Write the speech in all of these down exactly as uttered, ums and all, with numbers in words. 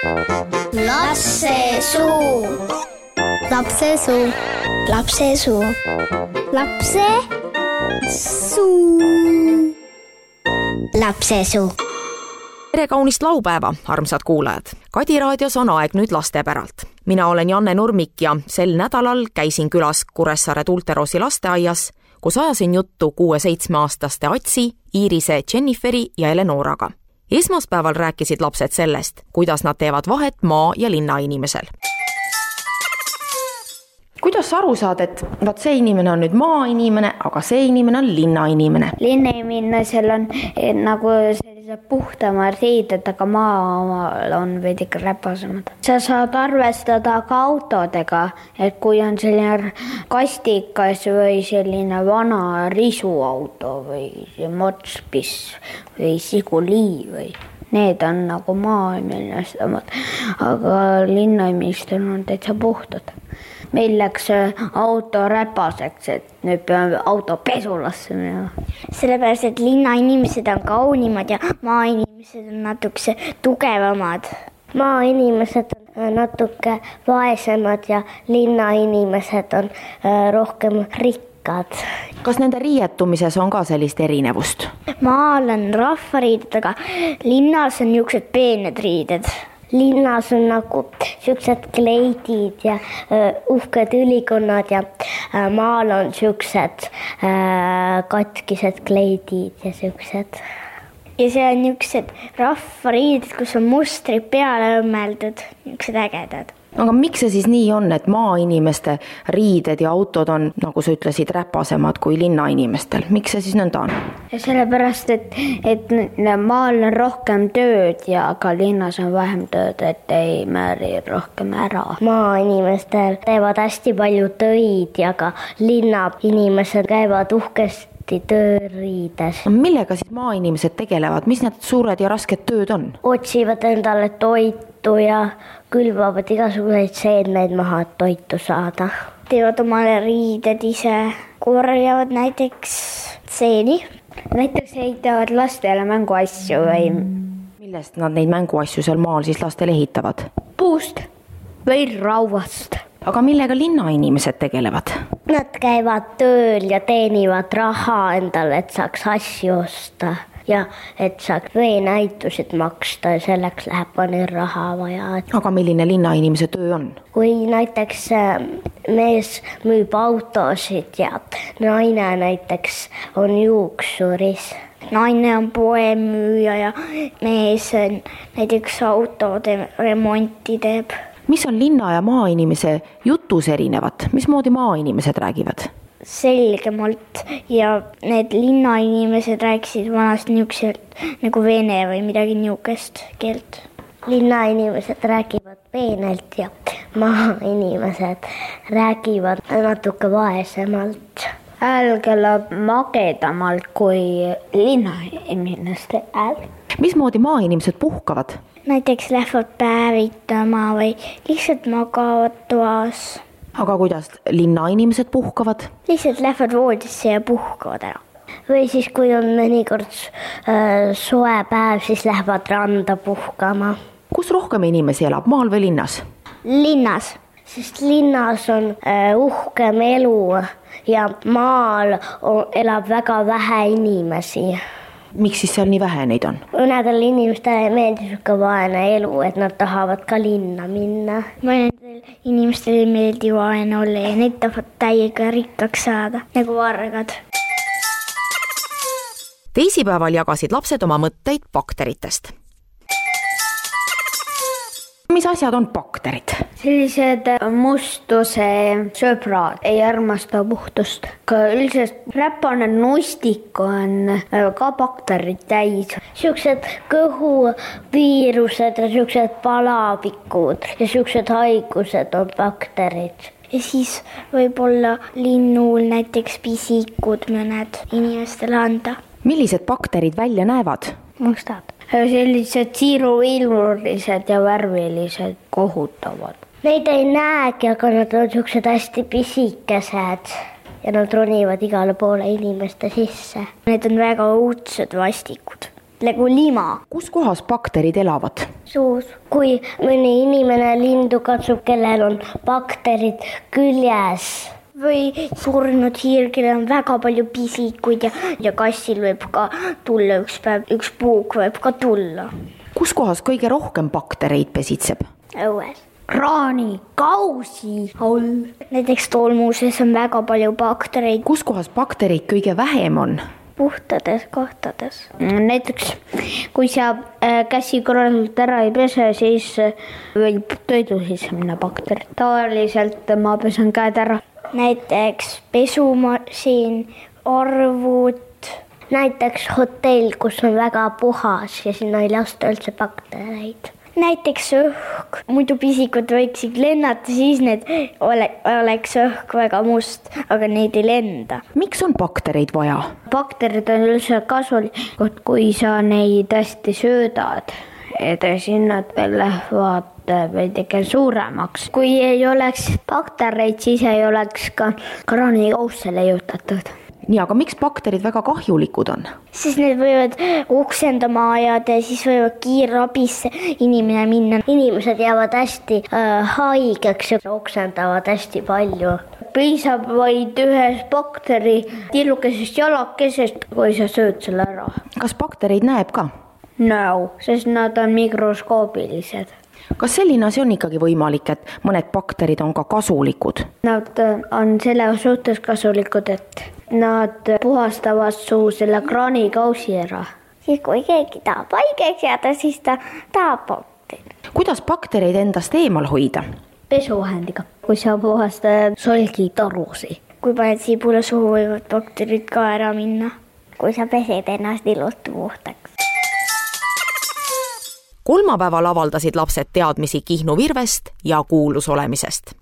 Lapsesuu. Lapsesuu. Lapsesuu. Lapsesuu. Lapsesuu. Tere kaunist laupäeva, armsad kuulajad! Kadi raadios on aeg nüüd lastepäralt. Mina olen Janne Nurmik ja sel nädalal käisin külas Kuressaare Tulterosi lasteaias, kus ajasin juttu kuue-seitsme aastaste Atsi, Iirise, Jenniferi ja Eleonoraga. Esmaspäeval rääkisid lapsed sellest, kuidas nad teevad vahet maa- ja linnainimesel. Kuidas sa aru saad, et vaat see inimene on nüüd maainimene, aga see inimene on linnainimene? Linnainimesel on nagu sellised puhtamad riided, aga maa on veidi ikka räpasemad. Sa saad arvestada ka autodega, et kui on selline kastikas või selline vana risuauto või motspis või sigulii või need on nagu maainimesed, aga linnainimestel on täitsa puhtad. Meil läks auto räpaseks, et nüüd peame auto pesulasse minema. Sellepärast, et linnainimesed on kaunimad ja maainimesed on natuke tugevamad. Maainimesed on natuke vaesemad ja linnainimesed on rohkem rikkad. Kas nende riietumises on ka sellist erinevust? Maal on rahvariided, aga linnas on niisugused peened riided. Linnas on nagu siuksed kleidid ja uh, uhked ülikonnad ja uh, maal on siuksed uh, katkised kleidid ja siuksed. Ja see on niisugused rahvariided, kus on mustrid peale õmmeldud, niisugused ägedad. Aga miks see siis nii on, et maainimeste riided ja autod on, nagu sa ütlesid, räpasemad kui linnainimestel? Miks see siis nõnda on? Ja sellepärast, et, et maal on rohkem tööd ja ka linnas on vähem tööd, et ei määri rohkem ära. Maainimestel teevad hästi palju töid ja ka linnainimesed käivad uhkesti tööriides. Millega siis maainimesed tegelevad? Mis need suured ja rasked tööd on? Otsivad endale toitu ja külvavad igasuguseid seeneid maha, et toitu saada. Teevad omale riided ise, korjavad näiteks seeni. Näiteks ehitavad lastele mänguasju või... Millest nad neid mänguasju seal maal siis lastele ehitavad? Puust või rauast. Aga millega linnainimesed tegelevad? Nad käivad tööl ja teenivad raha endale, et saaks asju osta. Ja et saaks veenäitused maksta ja selleks läheb pani raha vaja. Aga milline linnainimese töö on? Kui näiteks mees müüb autosid ja naine näiteks on juuksuris. Naine on poemüüja ja mees näiteks autode remonti teeb. Mis on linna- ja maainimese jutus erinevat? Mismoodi maainimesed räägivad? Selgemalt ja need linnainimesed rääkisid vanast niisugused nagu vene või midagi niisugust keelt. Linnainimesed räägivad peenelt ja maainimesed räägivad natuke vaesemalt. Hääl kõlab magedamalt kui linnainimeste hääl. Mismoodi maainimesed puhkavad? Näiteks lähevad päevitama või lihtsalt magavad toas. Aga kuidas linnainimesed puhkavad? Lihtsalt lähevad voodisse ja puhkavad ära. Või siis, kui on mõnikord äh, soe päev, siis lähevad randa puhkama. Kus rohkem inimesi elab, maal või linnas? Linnas, sest linnas on äh, uhkem elu ja maal on, elab väga vähe inimesi. Miks siis seal nii vähe neid on? Mõnedel inimestele meeldib siuke vaene elu, et nad tahavad ka linna minna. Mõnedel inimestele meeldib vaene olla ja need tahavad täiega rikkaks saada, nagu vargad. Teisipäeval jagasid lapsed oma mõtteid bakteritest. Mis asjad on bakterid? Sellised mustuse sõbrad ei armasta puhtust. Ka üldiselt räpane nustik on ka bakterid täis. Siuksed kõhuviirused ja siuksed palavikud ja siuksed haigused on bakterid. Ja siis võib-olla linnul näiteks pisikud mõned inimestele anda. Millised bakterid välja näevad? Mustad. Sellised siiruviilulised ja värvilised kohutavad. Neid ei näegi, aga nad on siuksed hästi pisikesed ja nad ronivad igale poole inimeste sisse. Need on väga õudsed vastikud. nagu lima. Kus kohas bakterid elavad? Suus. Kui mõni inimene lindu katsub, kellel on bakterid küljes või surnud hiir, kellel on väga palju pisikuid ja, ja kassil võib ka tulla üks päev, üks puuk võib ka tulla. Kus kohas kõige rohkem baktereid pesitseb? Õues. Kraani, kausi all. Näiteks tolmuses on väga palju baktereid. Kus kohas baktereid kõige vähem on? Puhtades kohtades. Näiteks kui sa käsi korralikult ära ei pese, siis võib toidu sisse minna bakterid. Tavaliselt ma pesen käed ära. Näiteks pesumasin, arvud, näiteks hotell, kus on väga puhas ja sinna ei lasta üldse baktereid. Näiteks õhk, muidu pisikud võiksid lennata, siis need ole, oleks õhk väga must, aga neid ei lenda. Miks on baktereid vaja? Bakterid on üldse kasulikud, kui sa neid hästi söödad, et siis nad lähevad veidike suuremaks. Kui ei oleks baktereid, siis ei oleks ka kraanikausse leiutatud. Nii, aga miks bakterid väga kahjulikud on? Siis need võivad oksendama ajada ja siis võivad kiirabisse inimene minna. Inimesed jäävad hästi äh, haigeks ja oksendavad hästi palju. Piisab vaid ühest bakteri tillukesest jalakesest, kui sa sööd selle ära. Kas baktereid näeb ka? No, sest nad on mikroskoopilised. Kas selline asi on ikkagi võimalik, et mõned bakterid on ka kasulikud? Nad on selle suhtes kasulikud, et nad puhastavad suu selle kraanikausi ära. Siis kui keegi tahab haigeks jääda, siis ta tahab bakterid. Kuidas baktereid endast eemal hoida? Pesuvahendiga, kui sa puhastad solgitarusi. Kui paned siibule suhu, võivad bakterid ka ära minna. Kui sa pesed ennast ilusti puhtaks. Kolmapäeval avaldasid lapsed teadmisi Kihnu virvest ja kuulus olemisest.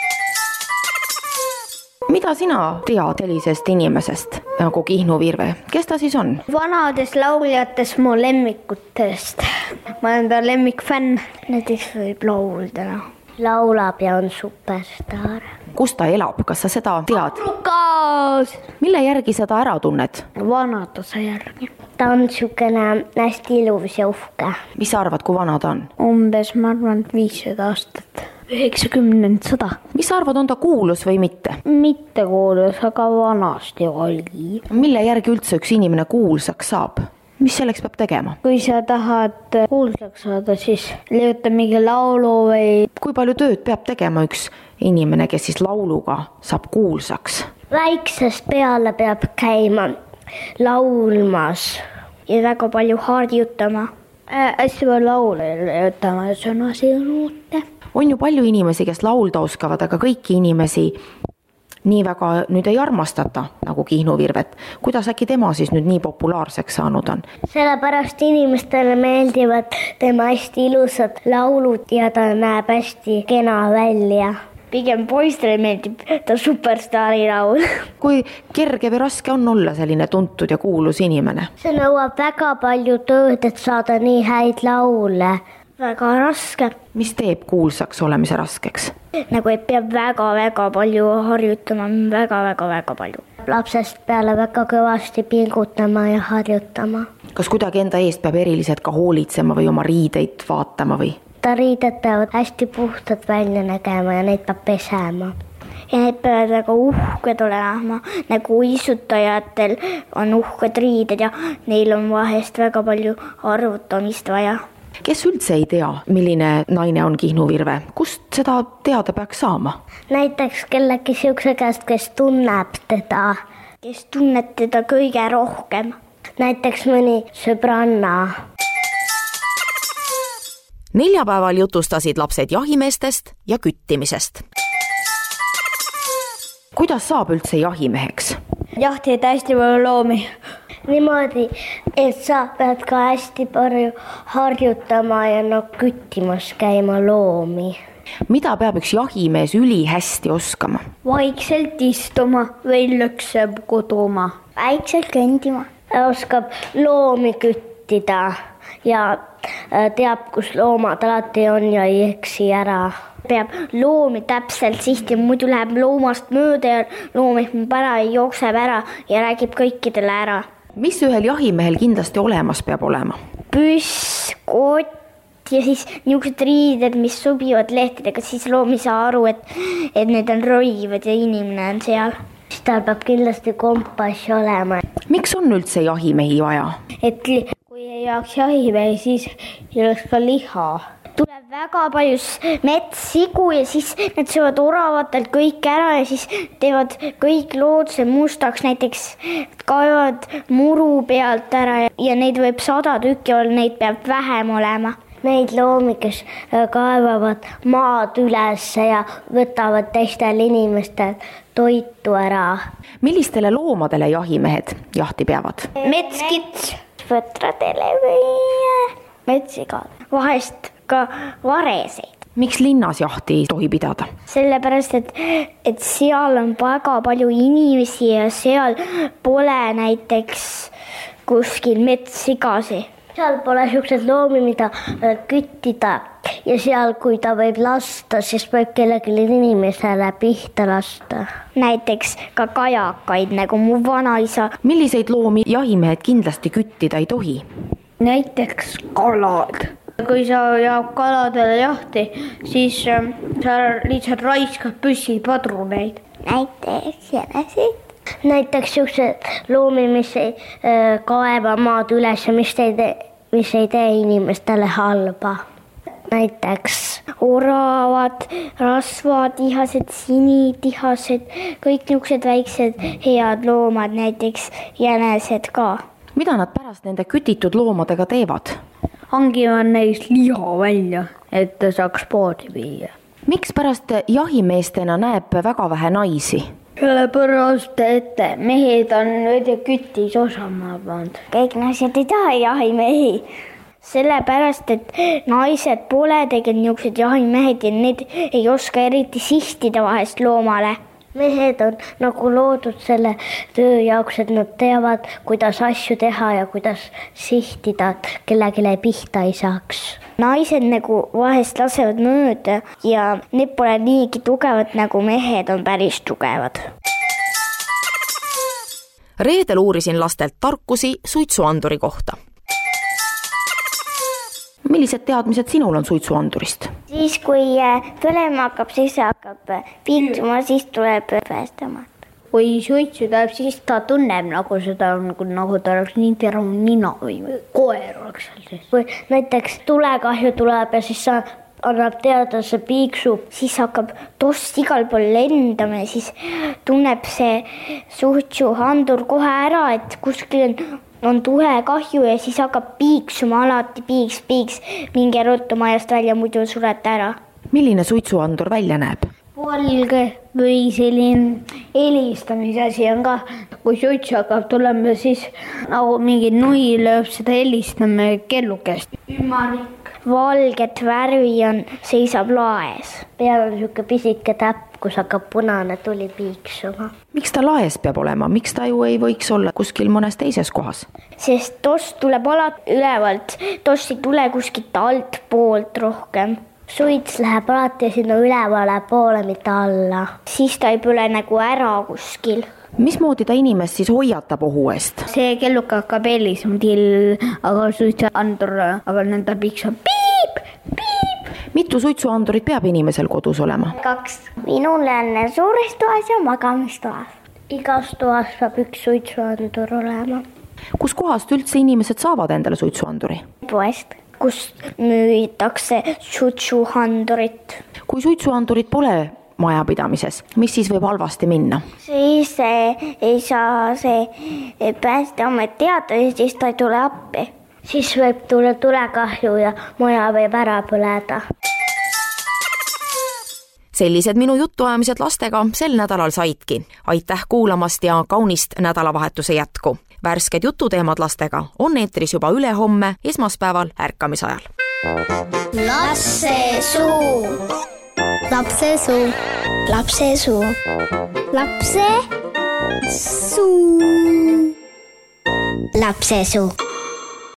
Mida sina tead sellisest inimesest nagu Kihnu virve? Kes ta siis on? Vanades lauljatest mu lemmikutest. Ma olen ta lemmikfänn. Näiteks võib laulda. Laulab ja on superstaar. Kus ta elab? Kas sa seda tead? Rukas! Mille järgi seda ära tunned? Vanaduse järgi. Ta on niisugune hästi ilus ja uhke. Mis sa arvad, kui vana ta on? Umbes, ma arvan, viissada aastat. üheksakümmend sada. Mis sa arvad, on ta kuulus või mitte? Mitte kuulus, aga vanasti oli. Mille järgi üldse üks inimene kuulsaks saab? Mis selleks peab tegema? Kui sa tahad kuulsaks saada, siis leiuta mingi laulu või... Kui palju tööd peab tegema üks inimene, kes siis lauluga saab kuulsaks? Väiksest peale peab käima laulmas ja väga palju harjutama. Äh, hästi palju laule leiutama ja sõnasi juurde. On ju palju inimesi, kes laulda oskavad, aga kõiki inimesi nii väga nüüd ei armastata nagu Kihnu virvet. Kuidas äkki tema siis nüüd nii populaarseks saanud on? Sellepärast inimestele meeldivad tema hästi ilusad laulud ja ta näeb hästi kena välja. Pigem poistele meeldib ta superstaari laul. Kui kerge või raske on olla selline tuntud ja kuulus inimene? See nõuab väga palju tööd, et saada nii häid laule. Väga raske. Mis teeb kuulsaks olemise raskeks? Nagu et peab väga-väga palju harjutama, väga-väga-väga palju. Lapsest peale väga kõvasti pingutama ja harjutama. Kas kuidagi enda eest peab eriliselt ka hoolitsema või oma riideid vaatama või? Ta riided peavad hästi puhtad välja nägema ja neid peab pesema. Ja need peavad väga uhked olema, nagu uisutajatel on uhked riided ja neil on vahest väga palju arvutamist vaja. Kes üldse ei tea, milline naine on Kihnu virve? Kust seda teada peaks saama? Näiteks kellegi siukse käest, kes tunneb teda. Kes tunneb teda kõige rohkem. Näiteks mõni sõbranna. Neljapäeval jutustasid lapsed jahimeestest ja küttimisest. Kuidas saab üldse jahimeheks? Jahtid hästi palju loomi. Niimoodi, et sa pead ka hästi palju harjutama ja no küttimas käima loomi. Mida peab üks jahimees üli hästi oskama? Vaikselt istuma või lõkseb koduma. Vaikselt kõndima. Oskab loomi küttida ja teab, kus loomad alati on ja ei eksi ära. Peab loomi täpselt sihtima, muidu läheb loomast mööda ja loom ehk ära ja jookseb ära ja räägib kõikidele ära. mis ühel jahimehel kindlasti olemas peab olema? Püss, kott ja siis niisugused riided, mis sobivad lehtedega, siis loom ei saa aru, et, et need on roivad ja inimene on seal. Siis tal peab kindlasti kompass olema. Miks on üldse jahimehi vaja? Et kui ei jaaks jahimehi, siis ei oleks ka liha. Tuleb väga palju metssigu ja siis need söövad oravatelt kõik ära ja siis teevad kõik looduse mustaks, näiteks kaevad muru pealt ära ja neid võib sada tükki olla, neid peab vähem olema. Neid loomi, kes kaevavad maad üles ja võtavad teistel inimestel toitu ära. Millistele loomadele jahimehed jahti peavad? Metskits, võtradele või metsigad. Vahest ka vareseid. Miks linnas jahti ei tohi pidada? Sellepärast, et, et seal on väga palju inimesi ja seal pole näiteks kuskil metsigasi. Seal pole sellised loomi, mida küttida ja seal, kui ta võib lasta, siis võib kellelgi inimesele pihta lasta. Näiteks ka kajakaid, nagu mu vanaisa. Milliseid loomi jahimehed kindlasti küttida ei tohi? Näiteks kalad. Kui sa jaab kaladele jahti, siis sa lihtsalt raiskad püssipadruneid. Näiteks jänesid. Näiteks sellised loomi, mis ei äh, kaeva maad üles ja mis ei tee, mis ei tee inimestele halba. Näiteks oravad, rasvatihased, sinitihased, kõik niisugused väiksed head loomad, näiteks jänesed ka. Mida nad pärast nende kütitud loomadega teevad? Hangivad neist liha välja, et ta saaks poodi viia. Miks pärast jahimeestena näeb väga vähe naisi? Sellepärast, et mehed on veidi kütis osama pannud. Kõik naised ei taha jahimehi. Sellepärast, et naised pole tegelikult niisugused jahimehed ja need ei oska eriti sihtida vahest loomale. Mehed on nagu loodud selle töö jaoks, et nad teavad, kuidas asju teha ja kuidas sihtida, et kellelegi pihta ei saaks. Naised nagu vahest lasevad mööda ja need pole niigi tugevad, nagu mehed on päris tugevad. Reedel uurisin lastelt tarkusi suitsuanduri kohta. Millised teadmised sinul on suitsuandurist? Siis, kui põlema hakkab, siis hakkab piiksuma, siis tuleb päästama. Kui suitsu tuleb, siis ta tunneb nagu seda, nagu ta oleks nii terav nina või koer oleks seal siis. Kui näiteks tulekahju tuleb ja siis sa annab teada, see piiksub, siis hakkab tost igal pool lendama ja siis tunneb see suitsuandur kohe ära, et kuskil on on tuhe kahju ja siis hakkab piiksuma alati, piiks, piiks, minge ruttu majast välja, muidu surete ära. Milline suitsuandur välja näeb? Valge või selline helistamise asi on ka. Kui suitsu hakkab tulema, siis nagu mingi nui lööb seda helistame kellukest. Ümarik. Valget värvi on, seisab laes. Peal on niisugune pisike täpp, kus hakkab punane tuli piiksuma. Miks ta laes peab olema? Miks ta ju ei võiks olla kuskil mõnes teises kohas? Sest tost tuleb alati ülevalt. Tost ei tule kuskilt alt poolt rohkem. Suits läheb alati sinna ülevale poole, mitte alla. Siis ta ei põle nagu ära kuskil. Mismoodi ta inimest siis hoiatab ohu eest? See kelluka hakkab helisema till, aga suitsuandur, aga nende piiksab piip, piip. Mitu suitsuandurit peab inimesel kodus olema? Kaks. Minul on suures toas ja magamistoas. Igas toas peab üks suitsuandur olema. Kus kohast üldse inimesed saavad endale suitsuanduri? Poest, kus müütakse suitsuandurit. Kui suitsuandurit pole majapidamises, mis siis võib halvasti minna? Siis ei saa see päästeamet teada ja siis ta ei tule appi. Siis võib tulla tulekahju ja maja võib ära põleda. Sellised minu jutuajamised lastega sel nädalal saidki. Aitäh kuulamast ja kaunist nädalavahetuse jätku. Värsked jututeemad lastega on eetris juba ülehomme esmaspäeval ärkamisajal. Lapse suu. Lapse suu. Lapse suu. Lapse suu. Lapse suu.